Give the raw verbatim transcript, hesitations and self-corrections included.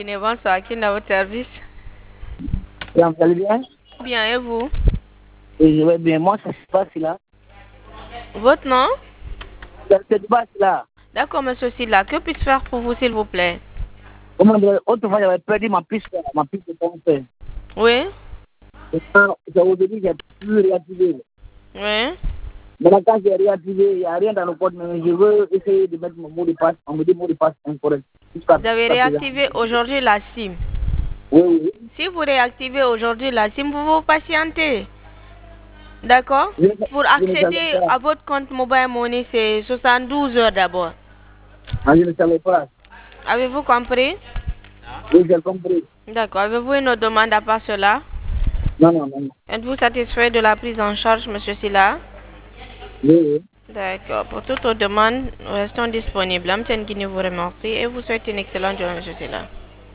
Bonsoir, qui est à votre service? Bien, vous allez bien? Bien, et vous? Oui, je vais bien. Moi, ça se passe là. Votre nom? Ça se passe là. D'accord, monsieur Silla. Que puis-je faire pour vous, s'il vous plaît? Comment dire, autrefois, j'avais perdu ma piste, ma piste de concert. Oui? Et quand aujourd'hui, j'ai pu réactiver. Oui? Maintenant, quand j'ai réactivé, il n'y a rien dans le code, mais je veux essayer de mettre mon mot de passe. On me dit mot de passe incorrect. Jusqu'à Vous avez réactivé aujourd'hui la SIM. Oui, oui. Si vous réactivez aujourd'hui la SIM, vous vous patientez. D'accord? Je, Pour je ne savais accéder pas. à votre compte Mobile Money, c'est soixante-douze heures d'abord. Ah, je ne savais pas. Avez-vous compris? Oui, j'ai compris. D'accord. Avez-vous une autre demande à part cela? Non, non, non. Êtes-vous satisfait de la prise en charge, monsieur Silla? Oui, oui. D'accord. Pour toute autre demande, nous restons disponibles. M. Guinée vous remercie et vous souhaite une excellente journée, monsieur Silla.